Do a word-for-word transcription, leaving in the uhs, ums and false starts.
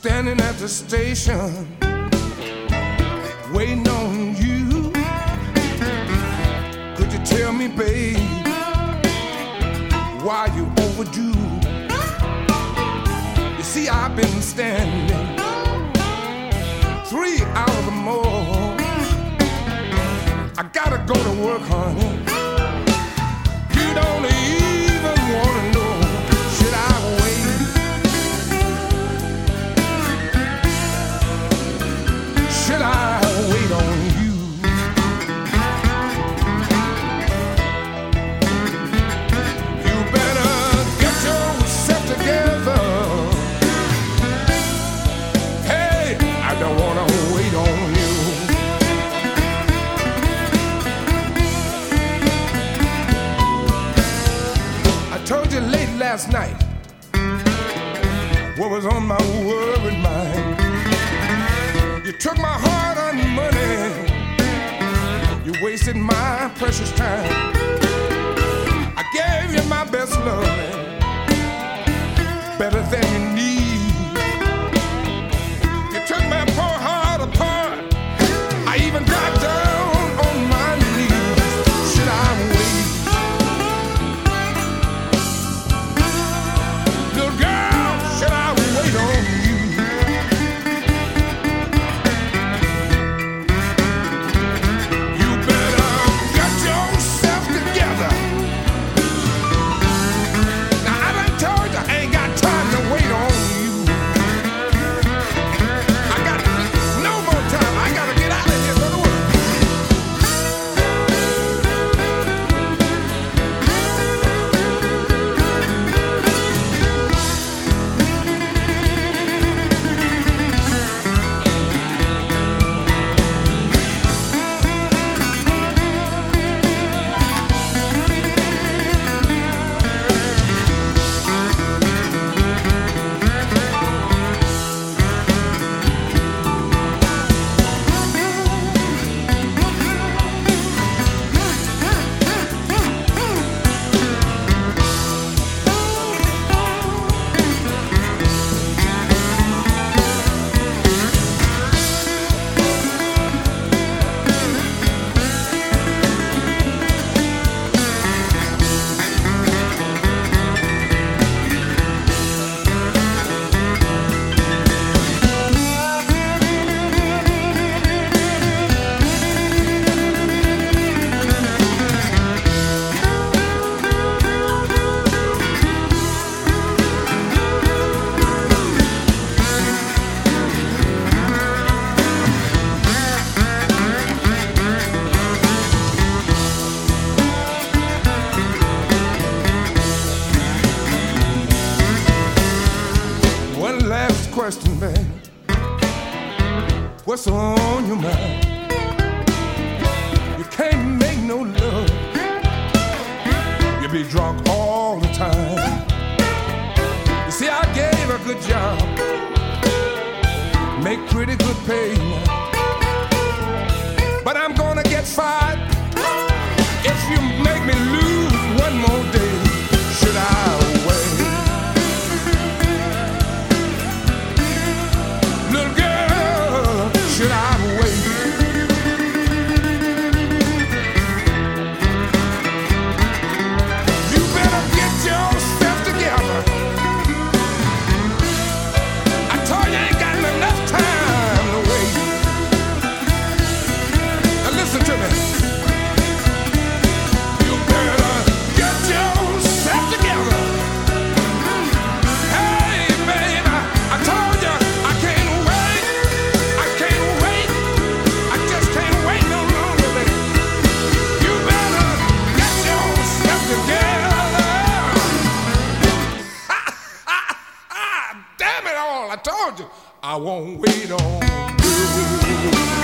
standing at the station, waiting on you. Could you tell me, babe, why you overdue? You see, I've been standing three hours or more. I gotta go to work, honey. You don't even wanna know, should I wait? Should I wait on you? You better get yourself together. Hey, I don't wanna wait on you. I told you late last night what was on my worried mind. You took my hard-earned money, you wasted my precious time. I gave you my best loving, better than you need. You took my poor heart apart, I even got down on my knees. Should I wait? Little girl, should I wait on you? Question, babe, what's on your mind? You can't make no love, you be drunk all the time. You see, I gave a good job, make pretty good pay now, but I'm gonna get fired if you make me lose one more day. Should I wait? Should I wait? You better get yourself together. I told you I ain't got enough time to wait. Now listen to me. You better get yourself together. Hey, baby, I told you I can't wait. I can't wait. I just can't wait no longer, baby. You better get yourself together. Ha, ha, ha. Damn it all, I told you I won't wait on you.